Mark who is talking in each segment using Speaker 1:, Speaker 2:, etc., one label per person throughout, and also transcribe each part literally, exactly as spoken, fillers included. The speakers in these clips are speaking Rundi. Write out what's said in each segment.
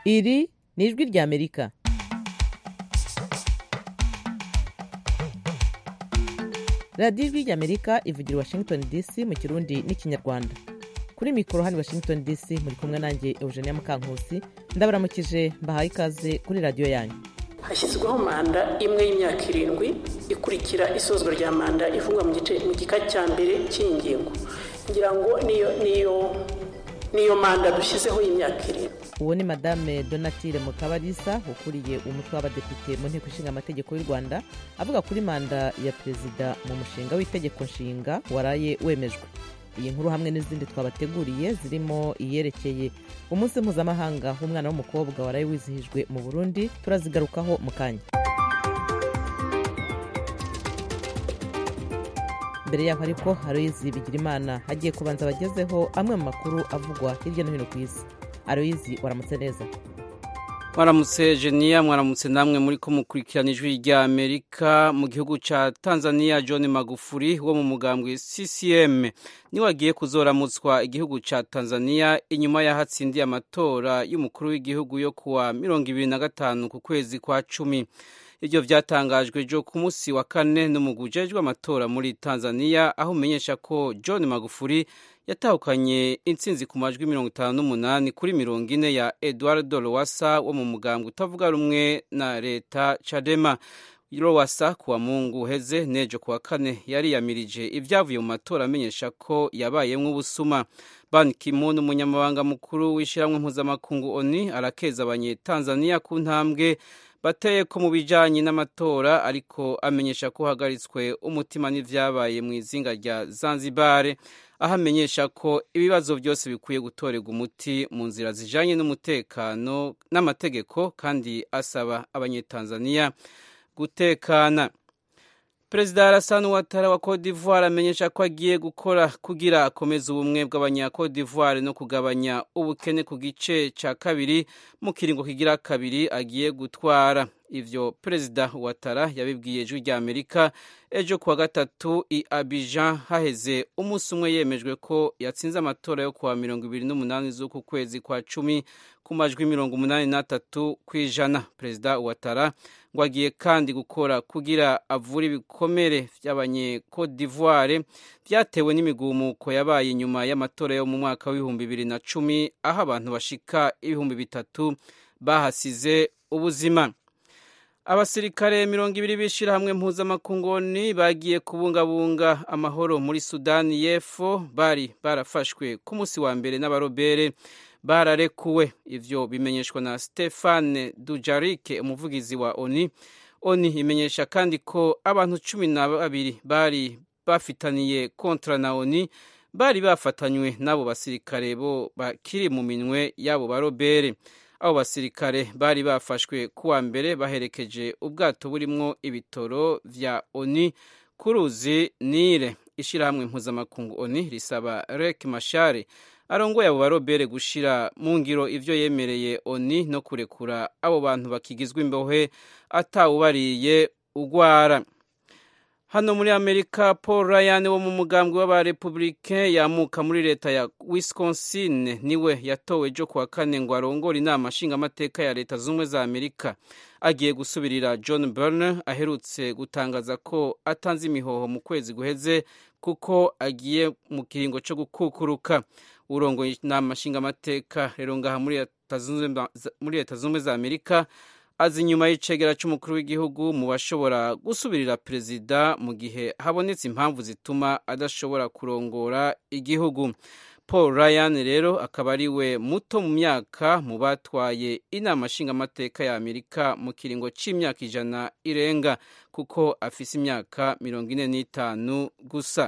Speaker 1: Iri ni ijwi ry'Amerika. radiyo ijwi ry'Amerika ivugira Washington D C mu Kirundi n'Ikinyarwanda. Kuri mikoro hano Washington D C muri kumwe nanjye Eugenia Mukankusi, ndabaramukije mbahaye ikaze kuri radiyo yanyu.
Speaker 2: Hashyizweho manda imwe y'imyaka irindwi ikurikira isozwa rya manda ivugwa mu gice mu gika cya mbere cy'ingingo. Ngira ngo niyo niyo niyo manda dushyizeho y'imyaka irindwi.
Speaker 1: Uwo ni Madame Donatille Mukabalisa ukuriye umutwe w'abadepite mu nteko ishinga amategeko y'u Rwanda, avuga kuri manda ya perezida mu mushinga w'itegeko nshinga waraye wemejwe. Iyi nkuru hamwe n'izindi twabateguriye zirimo iyerekeye umunsi mpuzamahanga w'umwana w'umukobwa waraye wizihijwe mu Burundi turazigarukaho mu kanya. Mbere yaho ariko Aloyizi Bigirimana hagiye kubanza bagezeho amwe mu makuru avugwa hirya no hino ku isi. Aloyizi, waramutse neza?
Speaker 3: Mwaramutse Genia, mwaramutse namwe muri ko mukurikirana ijwi rya Amerika. Mu gihugu ca Tanzania, John Magufuli wo mu mugambwe C C M niwe agiye kuzoramutswa igihugu ca Tanzania inyuma yahatsindiye amatora y'umukuru w'igihugu yo kuwa mirongo ibiri na gatanu ku kwezi kwa cumi. Ivyo vyatangajwe jo ku musi wa kane n'umugwi ujejwe amatora muri Tanzania, aho umenyesha ko John Magufuli yatahukanye intsinzi ku majwi mirongo itanu n'umunani kuri mirongo ine ya Eduardo Lowassa wo mu mugambwe utavuga rumwe na leta Chadema. Lowassa kuwa Mungu uheze nejo kuwa kane yari yamirije ivyavuye mu matora amenyesha ko yabayemwo ubusuma. Ban Ki-moon, umunyamabanga mukuru w'ishiramwe mpuzamakungu O N U, arakeza abanyetanzania ku ntambwe bateye ko mu bijanye n'amatora, ariko amenyesha ko hagaritswe umutima n'ivyabaye mu izinga rya Zanzibar, aho amenyesha ko ibibazo byose bikwiye gutorerwa umuti mu nzira zijanye n'umutekano n'amategeko, kandi asaba abanyetanzania gutekana. Perezida Alassane Ouattara wa Cote d'Ivoire amenyesha ko agiye gukora kugira akomeza ubumwe bw'abanya Cote d'Ivoire no kugabanya ubukene ku gice ca kabiri mu kiringo kigira kabiri agiye gutwara. Ivyo Perezida Ouattara yabibwiye ijwi rya Amerika ejo kuwa gatatu i Abidjan, haheze umunsi umwe yemejwe ko yatsinze amatora yo kuwa mirongo ibiri n'umunani z'uku kwezi kwa cumi ku majwi mirongo umunani n'atatu kw'ijana. Perezida Ouattara ngo agiye kandi gukora kugira avure ibikomere vy'abanye Cote d'Ivoire vyatewe n'imigumuko yabaye inyuma y'amatora yo mu mwaka w'ibihumbi bibiri na cumi, aho abantu bashika ibihumbi bitatu bahasize ubuzima. Abasirikare mirongo ibiri b'ishirahamwe mpuzamakungu O N U bagiye kubungabunga amahoro muri Sudani y'Epfo bari barafashwe ku musi wa mbere n'abarobere bararekuwe. Ivyo bimenyeshwa na Stéphane Dujarric, umuvugizi wa O N U. O N U imenyesha kandi ko abantu cumi na babiri bari bafitaniye kontra na O N U bari bafatanywe n'abo basirikare bo bakiri mu minwe y'abo barobere. Abo basirikare bari bafashwe kuwa mbere baherekeje ubwato burimwo ibitoro vya O N U ku ruzi Nile. Ishirahamwe mpuzamakungu O N U risaba Riek Machar arongoye abo barobere gushira mu ngiro ivyo yemereye O N U no kurekura abo bantu bakigizwe imbohe atawubariye ugwara. Hano muri Amerika, Paul Ryan wo mu mugambwe w'abarepublicain yamuka muri leta ya Wisconsin niwe yatowe jo kuwa kane ngo arongore inama nshingamateka ya leta zumwe za Amerika. Agiye gusubirira John Boehner aherutse gutangaza ko atanze imihoho mu kwezi guheze kuko agiye mu kiringo cyo gukukuruka. Urongoye inama nshingamateka rero ngaha muri leta zumwe za Amerika azi inyuma y'icegera c'umukuru w'igihugu mu bashobora gusubirira perezida mu gihe habonetse impamvu zituma adashobora kurongora igihugu. Paul Ryan rero akaba ari we muto mu myaka mu batwaye inama nshingamateka ya Amerika mu kiringo c'imyaka ijana irenga, kuko afise imyaka mirongo ine n'itanu gusa.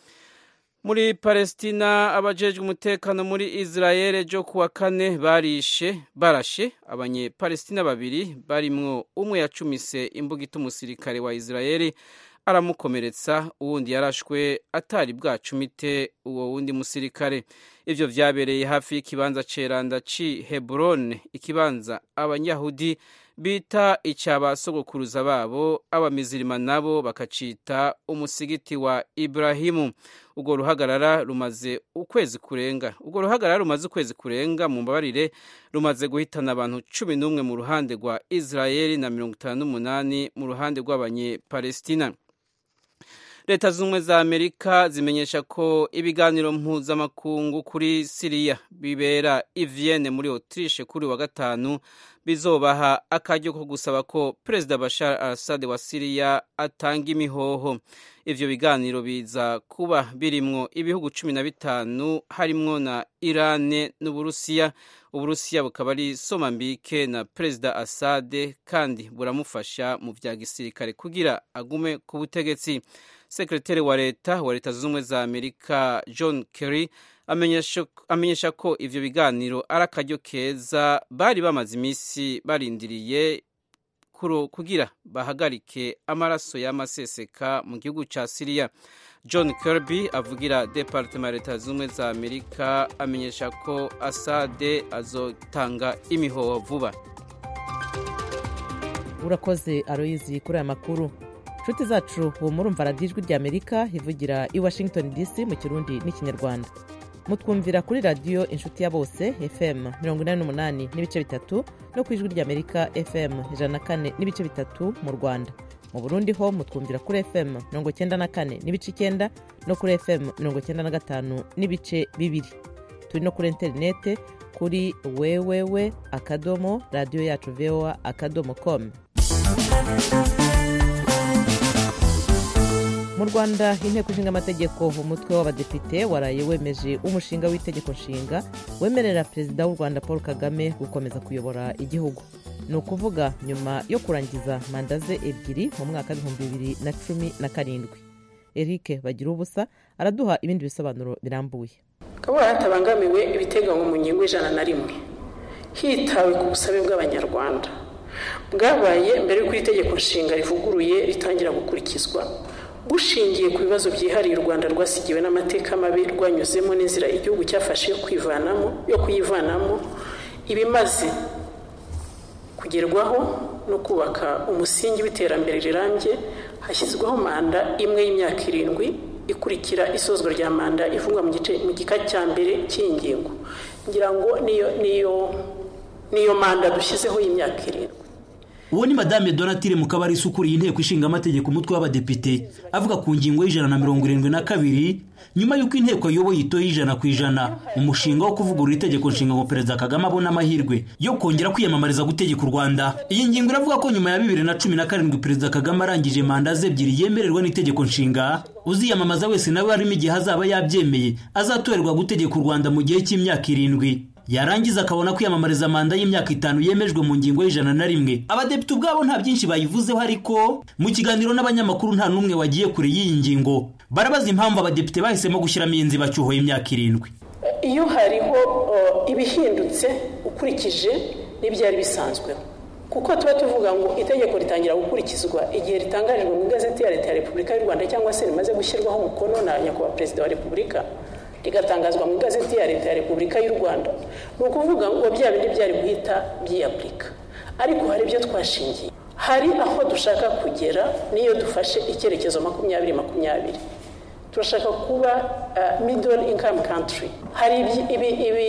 Speaker 3: Muri Palestina, abajejwe umutekano muri Israel jo kuwa kane barishe barashe abanye Palestina babiri barimwo umwe yacumise imbugita umusirikare wa Israel aramukomeretsa, uwundi yarashwe atari bwacumite uwo wundi musirikare. Ivyo vyabereye hafi y'ikibanza ceranda ci Hebron, ikibanza abanyahudi bita icyabasogokuruza babo, abamizirima nabo bakacita umusigiti wa Ibrahimu. Ubwo ruhagarara rumaze ukwezi kurenga ubwo ruhagarara rumaze ukwezi kurenga mu mbabarire rumaze guhitana abantu cumi n'umwe mu ruhande rwa Israeli na mirongo itanu n'umunani mu ruhande rw'abanyepalestina. Leta z'ubumwe za Amerika zimenyesha ko ibiganiro mpuzamakungu kuri Siriya bibera i Vienne muri Autriche kuri wa gatanu bizobaha akaryo ko gusaba ko Perezida Bashar al-Assad wa Siriya atanga imihoho. Ivyo biganiro biza kuba birimwo ibihugu cumi na bitanu harimwo na Iran n'Uburusiya. Uburusiya bukaba ari somambike na Perezida Assad kandi buramufasha mu vya gisirikare kugira agume ku butegetsi. Sekretari wa leta wa leta z'ubumwe za Amerika John Kerry amenyesha, amenyesha ko ivyo biganiro ari akaryo keza bari bamaze imisi barindiriye kugira bahagarike amaraso y'amaseseka mu gihugu ca Syria. John Kirby avugira Departement ya leta z'ubumwe za Amerika amenyesha ko Assad azotanga imihoho vuba.
Speaker 1: Urakoze Aloyizi kuri aya makuru. Nshuti zacu ubu murumva radiyo ijwi rya Amerika ivugira i Washington D C mu Kirundi n'Ikinyarwanda. Mutwumvira kuri radiyo inshuti ya bose F M mirongo inani n'umunani n'ibice bitatu no ku ijwi rya Amerika F M ijana na kane n'ibice bitatu mu Rwanda. Mu Burundi ho mutwumvira kuri F M mirongo icyenda na kane n'ibice icyenda no kuri F M mirongo icyenda na gatanu n'ibice bibiri. Turi no kuri interinete kuri wewewe akadomo radiyo yacu voa akadomo com. Mu Rwanda inteko ishinga amategeko umutwe w'abadepite waraye wemeje umushinga w'itegeko nshinga wemerera Perezida w'u Rwanda Paul Kagame gukomeza kuyobora igihugu. Ni ukuvuga nyuma yo kurangiza manda ze ebyiri mu mwaka w'ibihumbi bibiri na cumi na karindwi. Eric Bagirubusa araduha ibindi bisobanuro birambuye.
Speaker 2: Kabura hatabangamiwe ibiteganywa mu ngingo ijana na rimwe hitawe ku busabe bw'Abanyarwanda bwabaye mbere y'uko itegeko nshinga rivuguruye ritangira gukurikizwa, bushingiye ku bibazo byihariye u Rwanda rwasigiwe n'amateka mabi rwanyuzemo n'inzira igihugu cyafashe yo kwivanamo yo kuyivanamo ibimaze kugerwaho no kubaka umusingi w'iterambere rirambye. Hashyizweho manda imwe y'imyaka irindwi ikurikira isozwa rya manda ivugwa mu gice mu gika cya mbere cy'ingingo. Ngira ngo niyo niyo niyo manda dushyizeho y'imyaka irindwi.
Speaker 4: Uwo ni Madame Donatille Mukabarisa ukuriye inteko ishinga amategeko umutwe w'abadepite avuga ku ngingo y'ijana na mirongo irindwi na kabiri nyuma y'uko inteko yoboye itoye ijana ku ijana umushinga wo kuvugurura itegeko nshinga ngo Perezida Kagame abona amahirwe yo kongera kwiyamamariza gutegeka u Rwanda. Iyi ngingo iravuga ko nyuma ya bibiri na cumi na karindwi Perezida Kagame arangije manda ze ebyiri yemererwa n'itegeko nshinga, uziyamamaza wese nawe harimo igihe azaba yabyemeye azatorerwa gutegeka u Rwanda mu gihe cy'imyaka irindwi. Yarangiza akabona kwiyamamariza manda y'imyaka itanu yemejwe mu ngingo y'ijana na rimwe. Abadepite ubwabo nta byinshi bayivuzeho, ariko mu kiganiro n'abanyamakuru nta numwe wagiye kure y'iyi ngingo. Barabaza impamvu abadepite bahisemo gushyiramo inzi bacyuhoye imyaka irindwi.
Speaker 2: Iyo hariho uh, ibihindutse ukurikije n'ibyari bisanzweho, kuko tuba tuvuga ngo itegeko ritangira gukurikizwa igihe ritangarijwe mu igazeti ya Leta ya Repubulika y'u Rwanda cyangwa se rimaze gushyirwaho umukono na nyakubahwa Perezida wa Repubulika rigatangazwa mu igazeti ya Leta ya Repubulika y'u Rwanda. Ni ukuvuga ngo bya bindi byari guhita byiyapurika, ariko hari ibyo twashingiye, hari aho dushaka kugera. Niyo dufashe icyerekezo makumyabiri makumyabiri turashaka kuba uh, middle income country. Hari ibi ibi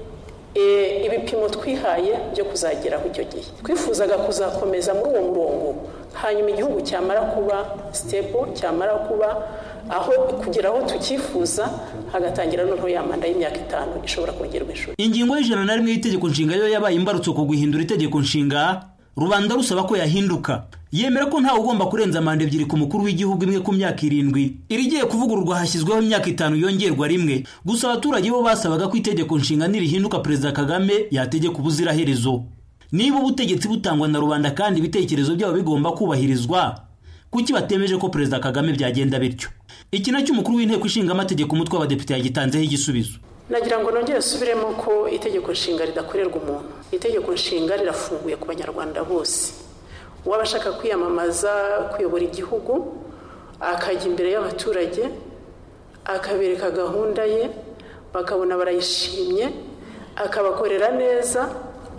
Speaker 2: ibipimo twihaye byo kuzageraho icyo gihe. Twifuzaga kuzakomeza muri uwo murongo, hanyuma igihugu cyamara kuba stable, cyamara kuba aho kugera aho tukifuza, hagatangira noneho ya manda y'imyaka itanu ishobora kongerwa ishuri.
Speaker 4: Ingingo y'ijana na rimwe y'itegeko nshinga yo yabaye imbarutso ku guhindura itegeko nshinga, rubanda rusaba ko yahinduka. Yemera ko nta ugomba kurenza manda ebyiri ku mukuru w'igihugu imwe ku myaka irindwi. Irigiye kuvugururwa hashyizweho imyaka itanu yongerwa rimwe. Gusa abaturage bo basabaga ko itegeko nshinga nirihinduka Perezida Kagame yategeka ubuziraherezo. Niba ubutegetsi butangwa na rubanda kandi ibitekerezo byabo bigomba kubahirizwa, kuki batemeje ko Perezida Kagame byagenda bityo? Iki nacyo umukuru w'inteko ishinga amategeko umutwe w'abadepite yagitanzeho igisubizo.
Speaker 2: Nagira ngo nongere subiremo ko itegeko nshinga ridakorerwa umuntu. Itegeko nshinga rirafunguye ku Banyarwanda bose. Uwabashaka kwiyamamaza kuyobora igihugu akajya imbere y'abaturage akabereka gahunda ye, bakabona barayishimye, akabakorera neza,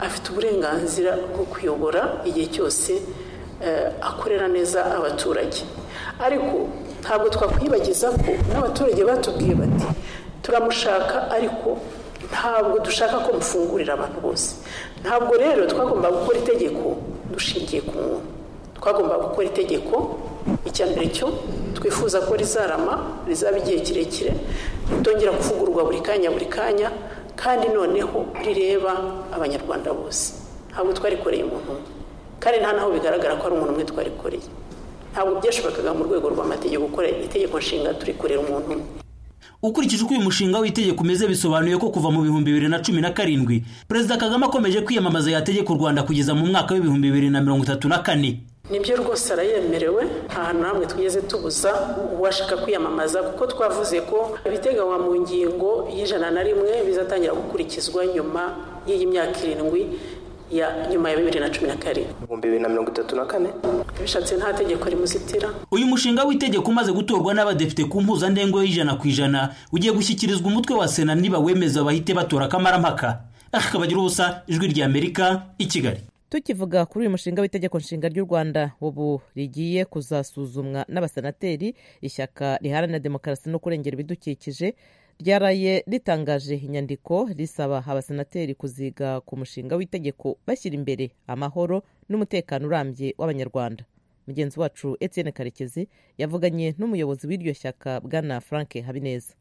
Speaker 2: afite uburenganzira bwo kuyobora igihe cyose akorera neza abaturage. Ariko ntabwo twakwibagiza ko n'abaturage batubwiye bati turamushaka ariko ntabwo dushaka ko mufungurira abantu bose. Ntabwo rero twagomba gukora itegeko dushingiye ku muntu, twagomba gukora itegeko icya mbere cyo twifuza ko rizarama, rizaba igihe kirekire, ritongera kuvugururwa buri kanya buri kanya, kandi noneho rireba abanyarwanda bose. Ntabwo twarikoreye umuntu umwe, kandi nta naho bigaragara ko ari umuntu umwe twarikoreye. Ntabwo byashobokaga mu rwego rw'amategeko gukora itegeko nshinga turikorera umuntu umwe.
Speaker 4: Ukurikije uko uyu mushinga w'itegeko umeze, bisobanuye ko kuva mu bihumbi bibiri na cumi na karindwi Perezida Kagame akomeje kwiyamamaza yategeka u Rwanda kugeza mu mwaka w'ibihumbi bibiri na mirongo itatu na kane.
Speaker 2: Nibyo rwose arayemerewe, nta hantu hamwe twigeze tubuza uwashaka kwiyamamaza, kuko twavuze ko ibiteganywa mu ngingo y'ijana na rimwe bizatangira gukurikizwa nyuma y'iyi myaka irindwi ya nyuma ya bibiri na cumi na karindwi
Speaker 5: ibihumbi bibiri na mirongo itatu na kane.
Speaker 2: Bishatse nta tegeko rimuzitira.
Speaker 4: Uyu mushinga w'itegeko umaze gutorwa n'abadepite ku mpuzandengo y'ijana ku ijana ugiye gushyikirizwa umutwe wa Sena, niba wemeza bahite batora kamarampaka. Akabagira ubusa, Ijwi ry'Amerika, i Kigali.
Speaker 1: Tukivuga kuri uyu mushinga w'itegeko nshinga ry'u Rwanda ubu rigiye kuzasuzumwa n'abasenateri, ishyaka riharanira demokarasi no kurengera ibidukikije ryaraye ritangaje inyandiko risaba abasenateri kuziga ku mushinga w'itegeko bashyira imbere amahoro n'umutekano urambye w'abanyarwanda. Mugenzi wacu Etienne Karekezi yavuganye n'umuyobozi w'iryo shyaka Bwana Frank Habineza.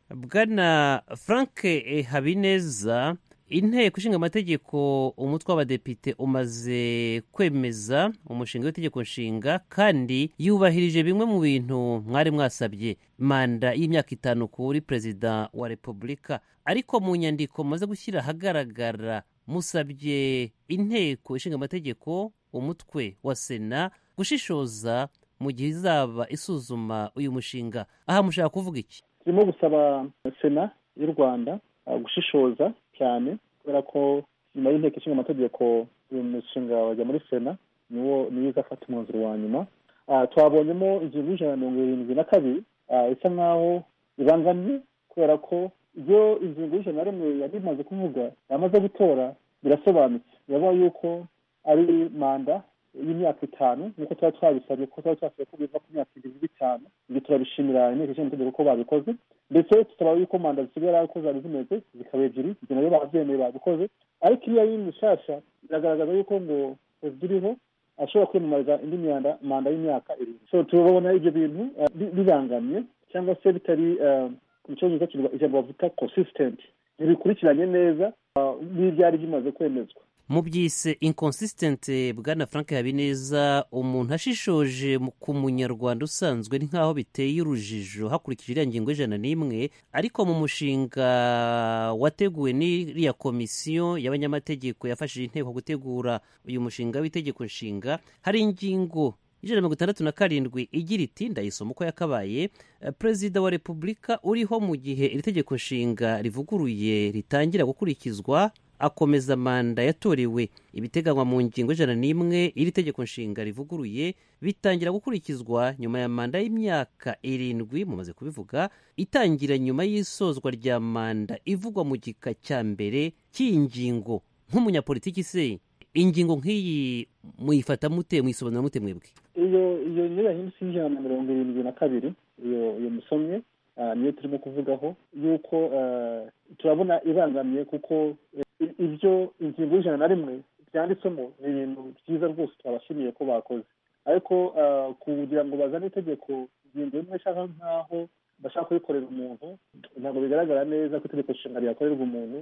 Speaker 6: Bwana Frank Habineza, inteko ishinga amategeko umutwe w'abadepite umaze kwemeza umushinga w'itegeko nshinga kandi yubahirije bimwe mu bintu mwari mwasabye, manda y'imyaka itanu kuri Perezida wa Repubulika. Ariko mu nyandiko maze gushyira ahagaragara musabye inteko ishinga amategeko umutwe wa Sena gushishoza mu gihe izaba isuzuma uyu mushinga. Aha mushaka kuvuga iki?
Speaker 7: Turimo gusaba Sena y'u Rwanda gushishoza cyane, kubera ko nyuma y'inteko ishinga amategeko uyu mushinga wajya muri Sena niwo niyo izafata umwanzuro wa nyuma. Twabonyemo ingingo y'ijana na mirongo irindwi na kabiri isa nkaho ibangamye, kubera ko ibyo ingingo y'ijana na rimwe yari imaze kuvuga yamaze gutora birasobanutse. Yavuga yuko ari manda y'imyaka itanu nk'uko tuba twabisabye, ko tuba twasabye ko biva ku myaka irindwi bitanu. Ibyo turabishimira inteko ishinga amategeko ko babikoze, ndetse tukaba yuko manda zisigara uko zari zimeze zikaba ebyiri, ibyo nabyo babyemeye babikoze. Ariko iyo ari mishasha biragaragaza yuko ngo ziriho ashobora kwiyamamariza indi myanda manda y'imyaka irindwi. So turabona ibyo bintu bibangamye cyangwa se bitari ku cyongereza kirwa ijambo bavuga consistent, ntibikurikiranye neza n'ibyari bimaze kwemezwa.
Speaker 6: Mu byise inconsistent. Bwana Frank Habineza, umuntu ashishoje ku munyarwanda usanzwe ni nkaho biteye urujijo hakurikije iriya ngingo y'ijana n'imwe, ariko mu mushinga wateguwe n'iriya komisiyo y'abanyamategeko yafashije inteko gutegura uyu mushinga w'itegeko nshinga, hari ingingo ijana na mirongo itandatu na karindwi igira iti, ndayisoma uko yakabaye: Perezida wa Repubulika uriho mu gihe iri tegeko nshinga rivuguruye ritangira gukurikizwa akomeza manda yatorewe. Ibiteganywa mu ngingo ijana n'imwe iri tegeko nshinga rivuguruye bitangira gukurikizwa nyuma ya manda y'imyaka irindwi, mumaze kubivuga, itangira nyuma y'isozwa rya manda ivugwa mu gika cya mbere cy'iyi ngingo. Nk'umunyapolitiki se, ingingo nk'iyi muyifata mute, muyisobanura mute mwebwe?
Speaker 7: Iyo iyo niyo yahindutse ijana na mirongo irindwi na kabiri, iyo iyo musomye niyo turimo kuvugaho yuko turabona ibangamye, kuko ibyo ingingo y'ijana na rimwe byanditsemo ni ibintu byiza rwose twabashimiye ko bakoze. Ariko kugira ngo bazane itegeko ingingo imwe ishaka nk'aho bashaka kuyikorera umuntu, ntabwo bigaragara neza ko itegeko nshinga ryakorerwa umuntu.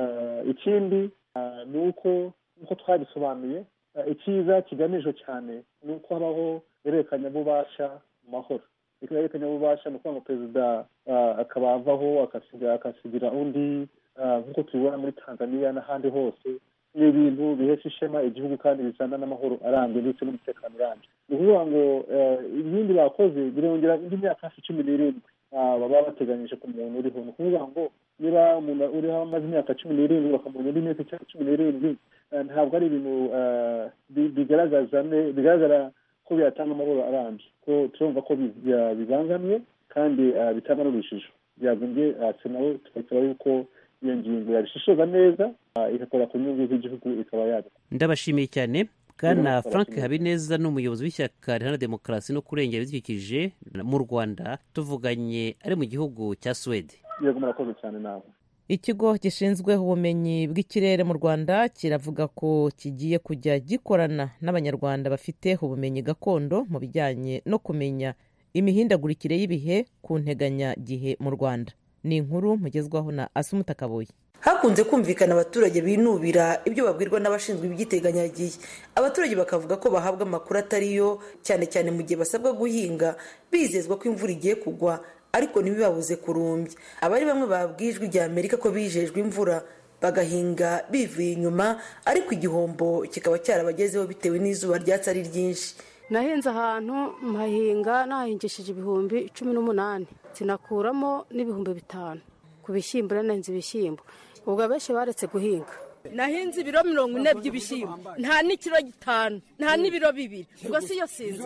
Speaker 7: Ikindi ni uko nk'uko twabisobanuye, icyiza kigamijwe cyane ni uko habaho ihererekanyabubasha mu mahoro. Ihererekanyabubasha ni ukuvuga ngo perezida akaba avaho akasigira undi, nk'uko tubibona muri Tanzania n'ahandi hose. Ni ibintu bihesha ishema igihugu kandi bizana n'amahoro arambye ndetse n'umutekano urambye. Ni ukuvuga ngo ibindi bakoze birongera indi myaka hafi cumi n'irindwi baba bateganyije ku muntu uriho. Ni ukuvuga ngo niba umuntu uriho amaze imyaka cumi n'irindwi bakamubona indi myaka cumi n'irindwi, ntabwo ari ibintu bigaragaza bigaragara ko byatanga amahoro arambye. Ko turumva ko bibangamye kandi bitanga n'urujijo. Byagombye Sena tukasaba yuko iyo ngingo yabishishoza neza igakora ku nyungu z'igihugu ikaba yabikora.
Speaker 6: Ndabashimiye cyane. Bwana Frank Habineza ni umuyobozi w'ishyaka riharanira demokarasi no kurengera ibidukikije mu Rwanda, tuvuganye ari mu gihugu cya Suwede.
Speaker 7: Yego, murakoze cyane nawe.
Speaker 1: Ikigo gishinzwe ubumenyi bw'ikirere mu Rwanda kiravuga ko kigiye kujya gikorana n'abanyarwanda bafite ubumenyi gakondo mu bijyanye no kumenya imihindagurikire y'ibihe ku nteganyagihe mu Rwanda. Ni inkuru mugezwaho na Asumuta Kaboyi.
Speaker 5: Hakunze kumvikana abaturage binubira ibyo babwirwa n'abashinzwe iby'iteganyagihe. Abaturage bakavuga ko bahabwa amakuru atariyo, cyane cyane mu gihe basabwa guhinga bizezwa ko imvura igiye kugwa ariko ntibibabuze kurumbya. Abari bamwe babwijwe rya Amerika ko bijejwe imvura bagahinga bivuye inyuma, ariko igihombo kikaba cyarabagezeho bitewe n'izuba ryatsi ari ryinshi.
Speaker 8: Nahinze ahantu mpahinga nahingishije ibihumbi cumi n'umunani, sinakuramo n'ibihumbi bitanu ku bishyimbo. Nahinze ibishyimbo, ubwo abenshi baretse guhinga.
Speaker 9: Nahinze ibiro mirongo ine by'ibishyimbo, nta n'ikiro gitanu, nta n'ibiro bibiri. Ubwo si yo sinzi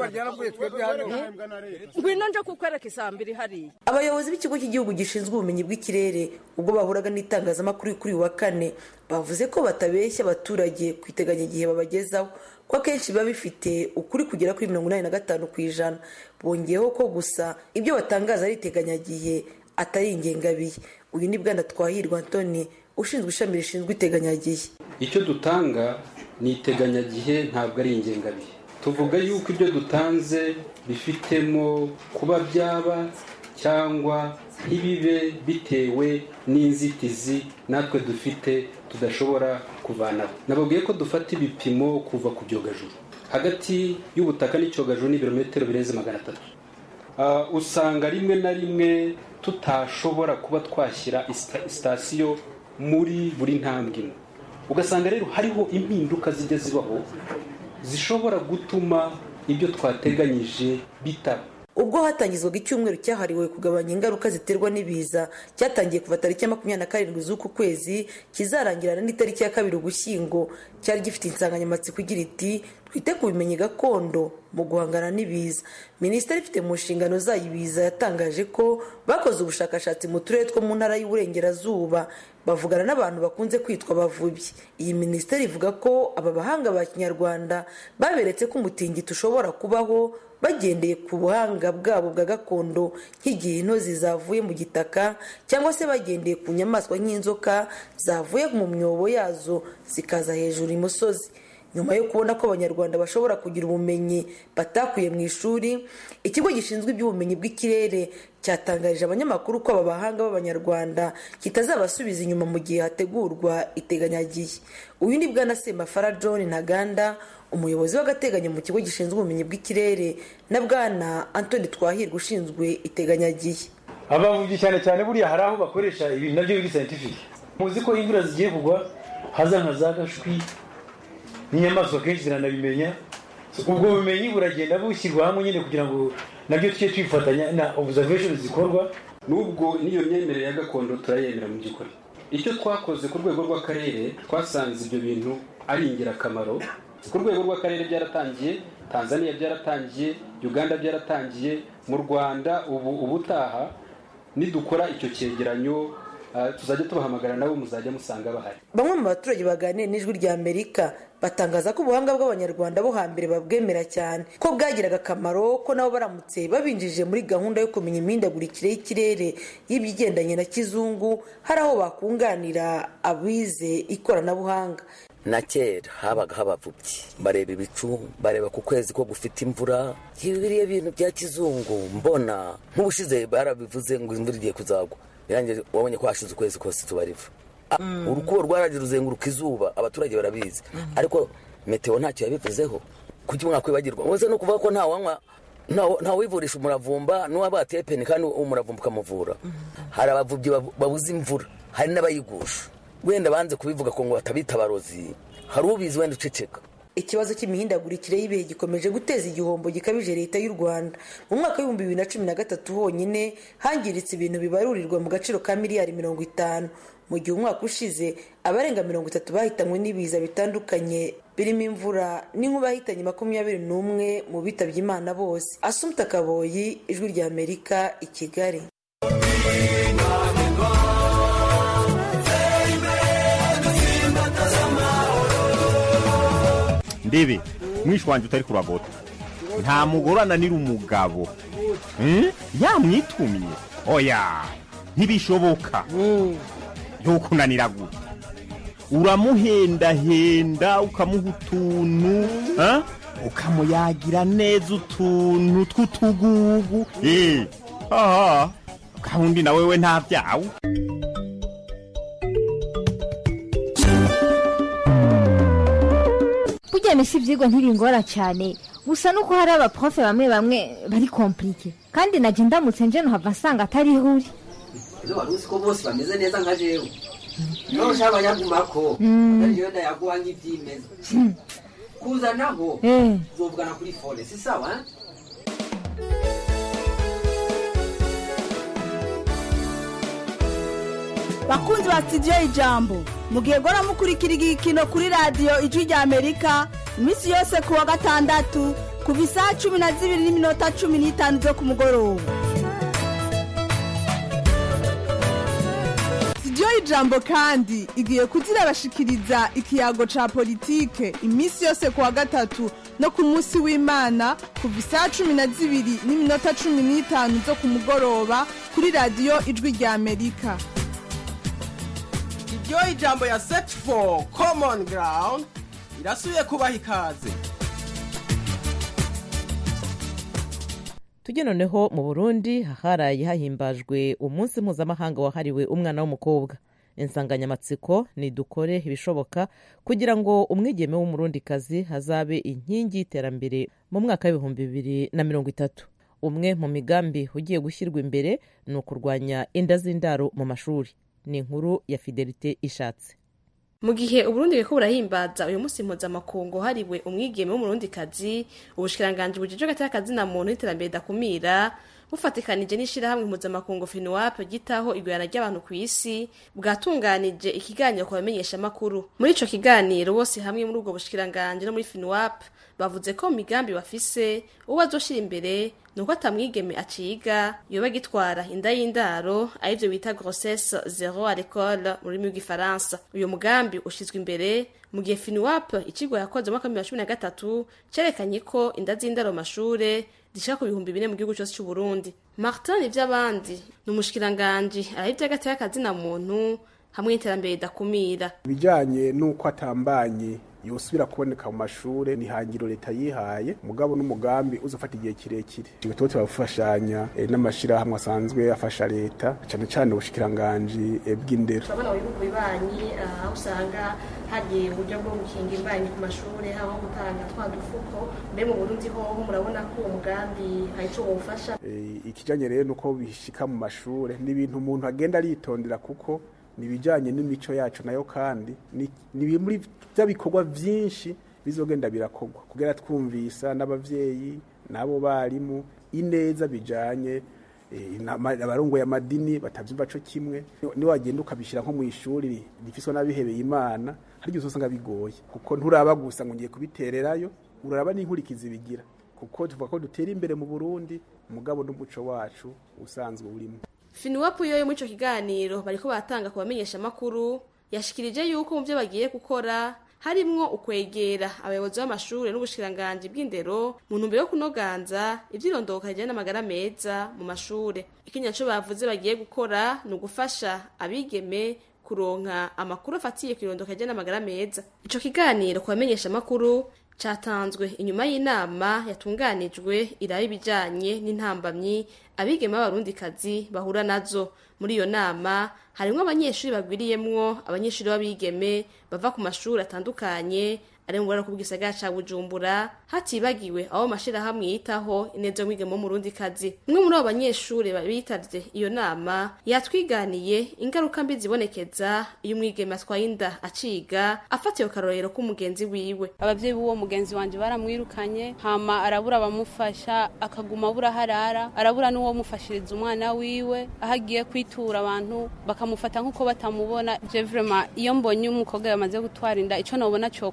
Speaker 9: ngwino nje kukwereka isambiri hariya.
Speaker 5: Abayobozi b'ikigo cy'igihugu gishinzwe ubumenyi bw'ikirere ubwo bahuraga n'itangazamakuru kuri wa kane bavuze ko batabeshya abaturage ku iteganyagihe babagezaho, ko akenshi biba bifite ukuri kugera kuri mirongo inani na gatanu ku ijana. Bongeyeho ko gusa ibyo batangaza ari iteganyagihe atari ingengabihe. Uyu ni Bwana Twahirwa Antoni ushinzwe ishami rishinzwe iteganyagihe.
Speaker 10: Icyo dutanga ni iteganyagihe, ntabwo ari ingengabihe. Tuvuga yuko ibyo dutanze bifitemo kuba byaba cyangwa ntibibe bitewe n'inzitizi natwe dufite tudashobora kuvanaho. Nababwiye ko dufata ibipimo kuva ku byogajuru. Hagati y'ubutaka n'icyogajuru ni ibirometero birenze magana atatu. Uh, usanga rimwe na rimwe tutashobora kuba twashyira sitasiyo muri buri ntambwe imwe. Ugasanga rero hariho impinduka zijya zibaho zishobora gutuma ibyo twateganyije bitaba.
Speaker 5: Ubwo hatangizwaga icyumweru cyahariwe kugabanya ingaruka ziterwa n'ibiza, cyatangiye kuva tariki ya makumyabiri na karindwi z'uku kwezi kizarangirana n'itariki ya kabiri Ugushyingo, cyari gifite insanganyamatsiko igira iti twite ku bimenyi gakondo mu guhangana n'ibiza. Minisiteri ifite mu nshingano zayo ibiza yatangaje ko bakoze ubushakashatsi mu turere two mu ntara y'Uburengerazuba, bavugana n'abantu bakunze kwitwa abavubyi. Iyi minisiteri ivuga ko aba bahanga ba Kinyarwanda baberetse ko umutingito ushobora kubaho bagendeye ku buhanga bwabo bwa gakondo, nk'igihe intozi zavuye mu gitaka cyangwa se bagendeye ku nyamaswa nk'inzoka zavuye mu myobo yazo zikaza hejuru imusozi. Nyuma yo kubona ko abanyarwanda bashobora kugira ubumenyi batakuye mu ishuri, ikigo gishinzwe iby'ubumenyi bw'ikirere cyatangarije abanyamakuru ko aba bahanga b'abanyarwanda kitazabasubiza inyuma mu gihe hategurwa iteganyagihe. Uyu ni Bwana Semafara John Ntaganda, umuyobozi w'agateganyo mu kigo gishinzwe ubumenyi bw'ikirere, na Bwana Antoni Twahirwa ushinzwe iteganyagihe.
Speaker 11: Abavubyi cyane cyane buriya hari aho bakoresha ibintu nabyo biri scientific. Muzi ko imvura zigiye kugwa haza nka za gashwi n'inyamaswa kenshi ziranabimenya. Ubwo bumenyi buragenda bushyirwa hamwe nyine kugira ngo nabyo tujye twifatanya na observation zikorwa.
Speaker 10: Nubwo niyo myemerere ya gakondo turayemera mu by'ukuri, icyo twakoze ku rwego rw'akarere twasanze ibyo bintu ari ingirakamaro. Ku rwego rw'akarere byaratangiye, Tanzania byaratangiye, Uganda byaratangiye, mu Rwanda ubu ubutaha nidukora icyo cyegeranyo Uh, tuzajya tubahamagara nabo muzajya musanga bahari.
Speaker 5: Bamwe mu baturage baganiriye n'Ijwi rya Amerika batangaza ko ubuhanga bw'abanyarwanda bo hambere babwemera cyane, ko bwagiraga akamaro, ko nabo baramutse babinjije muri gahunda yo kumenya imihindagurikire y'ikirere y'ibyigendanye na kizungu hari aho bakunganira abize ikoranabuhanga.
Speaker 12: Na kera habaga habavubyi bareba ibicu, bareba ku kwezi ko gufite imvura, biriya bintu bya kizungu mbona nk'ubushize barabivuze ngo imvura igiye kuzagwa. Yanjye wabonye ko hashize ukwezi kose tubariva. Mm. Urukubo rwaraje ruzenguruka izuba, abaturage barabizi. Mm. Ariko meteo ntacyo yabivuzeho. Kuki mwakwibagirwa? Wose no kuvuga ko nta wanywa nta wivurisha umuravumba n'uwabateye peni kandi umuravumba ukamuvura. Mm. Hari abavubyi babuze imvura, hari n'abayigusha. Wenda banze kubivuga ko ngo batabita abarozi. Hari ubizi wenda uceceka.
Speaker 5: Ikibazo cy'imihindagurikire y'ibihe gikomeje guteza igihombo gikabije leta y'u Rwanda. Mu mwaka w'ibihumbi bibiri na cumi na gatatu honyine hangiritse ibintu bibarurirwa mu gaciro ka miliyari mirongo itanu. Mu gihe umwaka ushize abarenga mirongo itatu bahitanywe n'ibiza bitandukanye birimo imvura n'inkuba yahitanye makumyabiri n'umwe mu bitabye Imana bose. Asumta Kaboyi, Ijwi rya Amerika, i Kigali.
Speaker 13: Amen. ndebe mwishi wanje utari kuragota nta mugore ananira umugabo yamwitumye oya ntibishoboka yokunanira gute uramuhendahenda ukamuha utuntu ukamuyagira neza utuntu tw'utugugu aha kandi na wewe nta byawe.
Speaker 14: Burya misi ivyigwa ntibingora cyane gusa nuko hari abaprofe bamwe bamwe bari komplike kandi naje ndamutse nje no hava nsanga atari huri.
Speaker 15: Ezo baruzi ko bose bameze neza nka jewe. No shaba yagumako ndaje ndayaguha nk'ivyimeza. Kuza naho uzovugana kuri phone si sawa?
Speaker 16: Bakunzi ba studio Ijambo mugiye gora mukurikira igikino kuri radio Ijwi rya Amerika imisi yose kuwa gatandatu kuva isaha cumi na zibiri n'iminota cumi n'itanu zo ku mugoroba. Studio Ijambo kandi igiye kuzira bashikiriza ikiyago ca politike imisi yose kuwa gatatu no ku munsi w'Imana kuva isaha cumi na zibiri n'iminota cumi n'itanu zo ku mugoroba kuri radio Ijwi rya Amerika.
Speaker 17: Studio Ijambo ya Search for Common Ground irasuye kubaha ikaze.
Speaker 1: Tujye noneho mu Burundi haharaye hahimbajwe umunsi mpuzamahanga wahariwe umwana w'umukobwa. Insanganyamatsiko ni dukore ibishoboka kugira ngo umwigeme w'umurundikazi hazabe inkingi y'iterambere mu mwaka w'ibihumbi bibiri na mirongo itatu. Umwe mu migambi ugiye gushyirwa imbere ni ukurwanya inda z'indaro mu mashuri. Ni inkuru ya Fidelite Ishatse.
Speaker 18: Mu gihe Uburundi beko burahimbaza uyu munsi mpuzamakungu hariwe umwigeme w'umurundikazi, ubushikiranganje bujeje gatakazi na muntu iterambere dakumira bufatikanije n'ishira hamwe mpuzamakungu FINUAP gitaho igwirana ry'abantu ku isi bwatunganije ikiganiro ku bamenyesha makuru. Muri ico kiganiro bose hamwe muri ubwo bushikiranganje no muri FINUAP bavuze ko migambi bafise uwo azoshira imbere nuko atamwigeme aciga yoba gitwara inda y'indaro arivyo bita grossesse zéro à l'école muri mu gifaransa. Uyo mugambi ushizwe imbere mu gihe FINUAP icigwa yakoze mu mwaka wa cumi na gatatu cerekanye ko inda z'indaro mashure zishaka ku bihumbi bine mu gihugu cyose cy'u Burundi. Martin ivy'abandi n'umushikiranganje arivyo agatakazi na muntu hamwe n'iterambere dakumira.
Speaker 19: Bijanye nuko atambanye yosubira kuboneka mu mashure ni hangiro leta yihaye mugabo n'umugambi uzofata igihe kirekire. Ibitoto bafashanya e, n'amashira hamwe asanzwe afasha leta cyane cyane ubushikiranganje e, bw'indero.
Speaker 18: Abana bihugu bibanyi aho usanga hari uburyo bwo gukinga imbanyi ku mashure haho gutanga twadufuko mbe mu Burundi ho murabona ko umugambi haico wofasha.
Speaker 19: E, ikijanye rero nuko bishika mu mashure ni ibintu umuntu agenda aritondera kuko nibijanye n'imico yacu nayo kandi ni muri bya bikorwa byinshi bizogenda birakogwa kugera twumvisa n'abavyeyi nabo barimu ineza bijanye abarongo ya madini batavyumva co kimwe ni wagenda ukabishira nko mu ishuri rifiswe n'abihebeye Imana hari gihe usanga bigoye kuko nturaba gusa ngo ngiye kubitererayo uraraba n'inkurikizi bigira kuko tuvuga ko dutera imbere mu Burundi umugabo n'umuco wacu usanzwe urimo.
Speaker 18: FINUAP yoyo muri ico kiganiro bariko batanga ku bamenyesha makuru yashikirije yuko mu byo bagiye gukora harimwo ukwegera abayobozi b'amashuri n'ubushikiranganje bw'indero mu ntumbero yo kunoganza ivyirondoka rijanye n'amagara meza mu mashure. Ikinyaco bavuze bagiye gukora ni ugufasha abigeme kuronka amakuru afatiye ku irondoka rijanye n'amagara meza. Ico kiganiro ku bamenyesha makuru catanzwe inyuma y'inama yatunganijwe iraba ibijanye n'intambamyi abigeme b'abarundikazi bahura nazo. Muri iyo nama harimwo abanyeshuri bagwiriyemwo abanyeshuri b'abigeme bava ku mashuri atandukanye ari ngora ku bwisagara ca Bujumbura hatibagiwe aho mashira hamwe yitaho ineze mwigeme mu Burundikazi. Umwe muri abo banyeshuri babitavye iyo nama yatwiganiye ingaruka mbi zibonekeza iyo mwigeme atwaye inda aciga afatiye karorero ku mugenzi wiwe.
Speaker 20: Abavyeyi b'uwo mugenzi wanje baramwirukanye hama arabura bamufasha akaguma bura harara arabura n'uwo mufashiriza umwana wiwe ahagiye kwitura abantu bakamufata nkuko batamubona. Je vraiment iyo mbonye umukobwa yamaze gutwara inda ico nobona cyokorwa kandi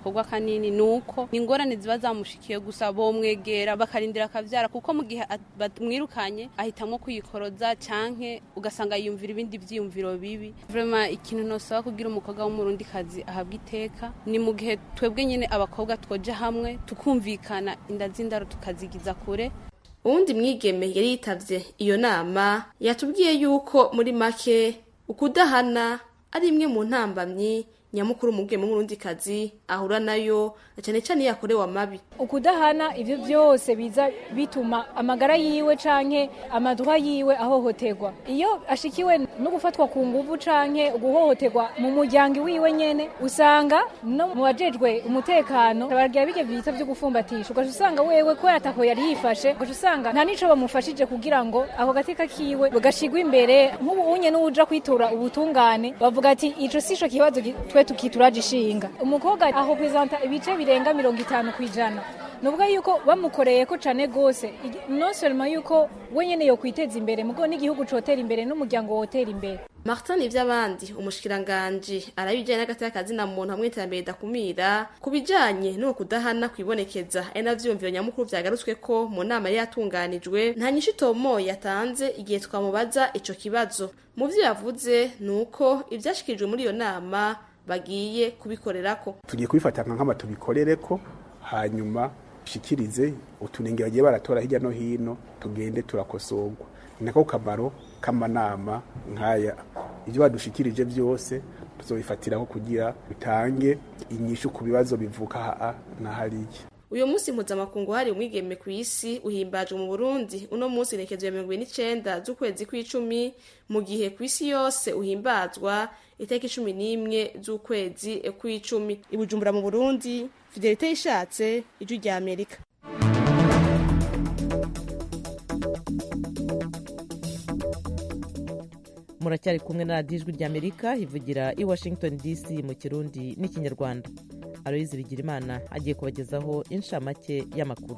Speaker 20: hanini nuko ni ingorane ziba zamushikiye gusa bomwegera bakarindira akavyara kuko mu gihe bamwirukanye ahitamwo kuyikoroza canke ugasanga yiyumvira ibindi vyiyumviro bibi. Vraiment ikintu nosaba kugira umukobwa w'umurundi kazi ahabwa iteka ni mu gihe twebwe nyene abakobwa twoje hamwe tukumvikana inda z'indaro tukazigiza kure.
Speaker 18: Uwundi mwigeme yari yitavye iyo nama yatubwiye yuko muri make ukudahana ari imwe mu ntambamyi nyamukuru umugeme w'umurundi kazi ahura nayo cyane cyane yakorewe amabi.
Speaker 21: Ukudahana ivyo byose biza bituma amagara yiwe canke amadwa yiwe ahohoterwa. Iyo ashikiwe no gufatwa ku nguvu canke guhohoterwa mu muryango wiwe nyene usanga no mu wajejwe umutekano barya bige bita byo gufumbatisha ugaje usanga wewe ko yatako yari yifashe ugaje usanga nta nico bamufashije kugira ngo aho gateka kiwe bagashigwa imbere nk'ubu unye n'uja kwitura ubutungane bavuga ati ico sisho kibazo twe tukituraje ishinga. Umukobwa aho presenta ibice birenga mirongo itanu kwijana nubwo yuko bamukoreye ko cane gose non seulement yuko wenyene yo kwiteza imbere mugo n'igihugu cotera imbere n'umuryango wotera imbere.
Speaker 18: Martin ivy'abandi umushikiranganje arabijanye n'agateka kazi na muntu hamwe iterambere dakumira kubijanye no kudahana kwibonekeza ena vyumviro nyamukuru vyagarutswe ko mu nama yatunganijwe nta nyinshi tomo yatanze igihe twamubaza ico kibazo. Mu vyo yavuze nuko ivyashikirijwe muri iyo nama bagiye kubikorerako.
Speaker 19: Tugiye kubifata nk'ama tubikorereko hanyuma shikirize utunenge bagiye baratora hirya no hino tugende turakosorwa. Nako kamaro kamanama nkaya ivyo badushikirije byose tuzobifatiraho kugira bitange inyishu ku bibazo bivuka haa na hariya.
Speaker 18: Uyo musi mpuzamakungu hari umwigeme ku isi uhimbajwe mu Burundi uno musi nekezo ya mirongo ine n'icenda z'ukwezi kw'icumi mu gihe ku isi yose uhimbazwa itariki cumi n'imwe z'ukwezi kw'icumi. I Bujumbura mu Burundi, Fidelite Ishatse, Ijwi rya Amerika.
Speaker 1: Muracyari kumwe na Ijwi rya Amerika ivugira i Washington D C mu Kirundi n'ikinyarwanda. Aloyizi Bigirimana agiye kubagezaho inshamake y'amakuru.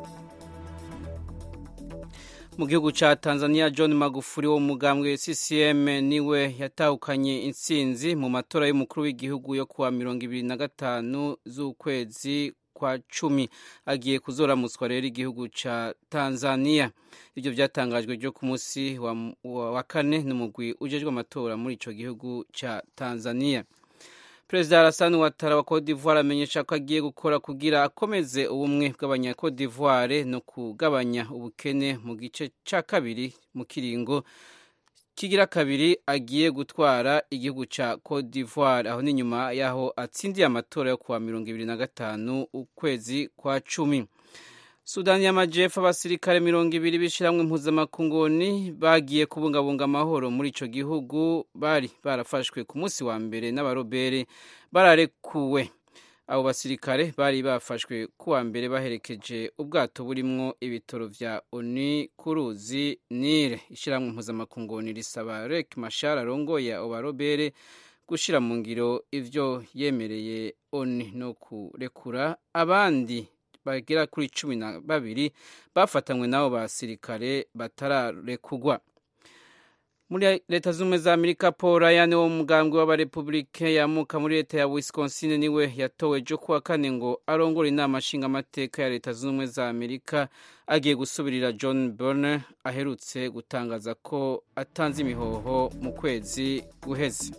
Speaker 3: Mu gihugu ca Tanzania John Magufuli wo mugambwe C C M niwe yatahukanye intsinzi mu matora y'umukuru w'igihugu yo kuwa mirongo ibiri na gatanu z'ukwezi kwa cumi. Agiye kuzoramutswa rero igihugu ca Tanzania. Ivyo vyatangajwe ryo ku munsi wa, wa, wa kane n'umugwi ujejwe amatora muri ico gihugu ca Tanzania. Perezida Alassane Ouattara wa Cote d'Ivoire amenyesha ko agiye gukora kugira akomeze ubumwe bw'abanya Cote d'Ivoire no kugabanya ubukene mu gice ca kabiri mu kiringo kigira kabiri agiye gutwara igihugu ca Cote d'Ivoire aho ni nyuma yaho atsindiye amatora yo kuwa mirongo ibiri na gatanu ukwezi kwa cumi. Sudani y'Amajepfo abasirikare mirongo ibiri bishiramwe impuzamakunguni bagiye kubungabunga amahoro muri ico gihugu bari barafashwe ku munsi wa mbere n'abarobere bararekuwe. Abo basirikare bari bafashwe kuwa mbere baherekeje ubwato burimwo ibitoro vya ONU ku ruzi Nile. Ishiramwe impuzamakunguni risaba Riek Machar arongoye abo barobere gushira mu ngiro ivyo yemereye ONU no kurekura abandi bagera kuri cumi na babiri bafatanywe nabo basirikare batararekugwa. Muri leta z'ubumwe za Amerika Paul Ryan wo mugambwe w'abarepublike yamuka muri leta ya Wisconsin niwe yatowe jo kuwa kane ngo arongore inama nshinga amateka ya leta z'ubumwe za Amerika agiye gusubirira John Boehner aherutse gutangaza ko atanze imihoho mu kwezi guheze.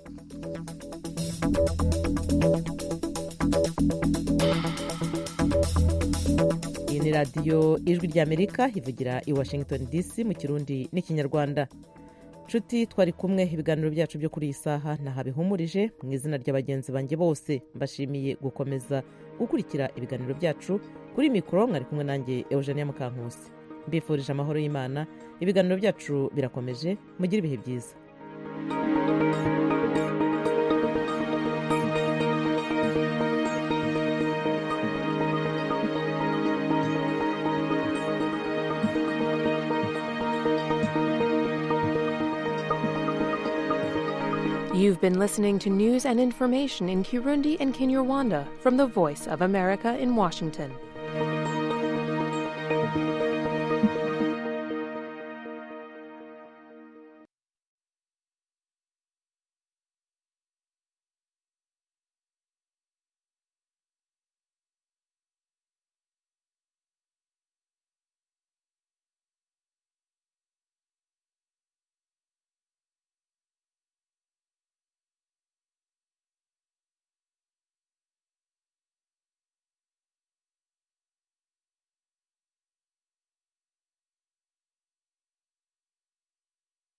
Speaker 1: Iyi ni radiyo Ijwi rya Amerika ivugira i Washington D C mu Kirundi n'ikinyarwanda. Nshuti twari kumwe ibiganiro byacu byo kuri iyi saha nahabihumurije mu izina ry'abagenzi banjye bose mbashimiye gukomeza gukurikira ibiganiro byacu. Kuri mikoro mwari kumwe nanjye Eugenia Mukankusi. Mbifurije amahoro y'Imana. Ibiganiro byacu birakomeje, mugire ibihe byiza.
Speaker 22: You've been listening to news and information in Kirundi and Kinyarwanda from the Voice of America in Washington.